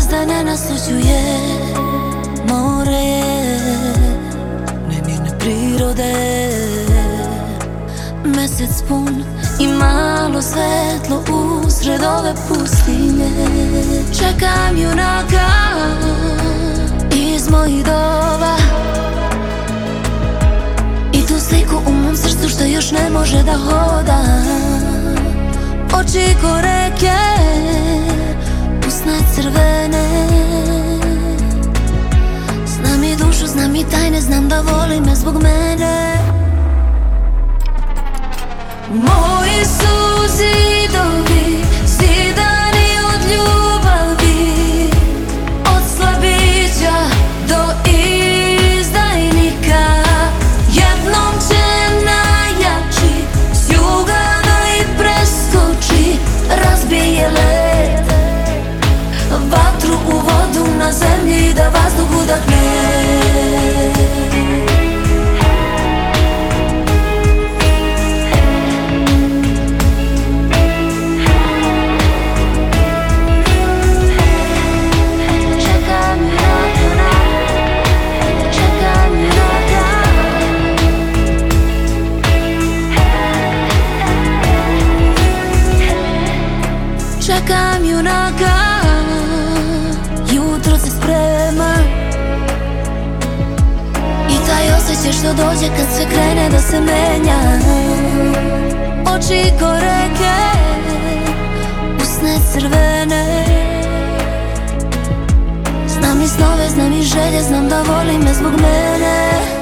da ne naslućuje. More je nemirne prirode, mesec pun i malo svetlo usred ove pustinje. Čekam junaka iz mojih doba i tu sliku u mom srcu što još ne može da hoda. Oči ko reke, usne crvene, znam i dušu, znam i tajne, znam da voli me zbog mene. Moji su zidovi zidani od ljubavi, od slabića do izdajnika. Jednom će najjači s juga da ih preskoči, razbije led, vatru u vodu na zemlji da vazduh udahne. Čekam junaka, jutro se sprema i taj osjećaj što dođe kad sve krene da se menja. Oči ko reke, usne crvene, znam i snove, znam i želje, znam da voli me zbog mene.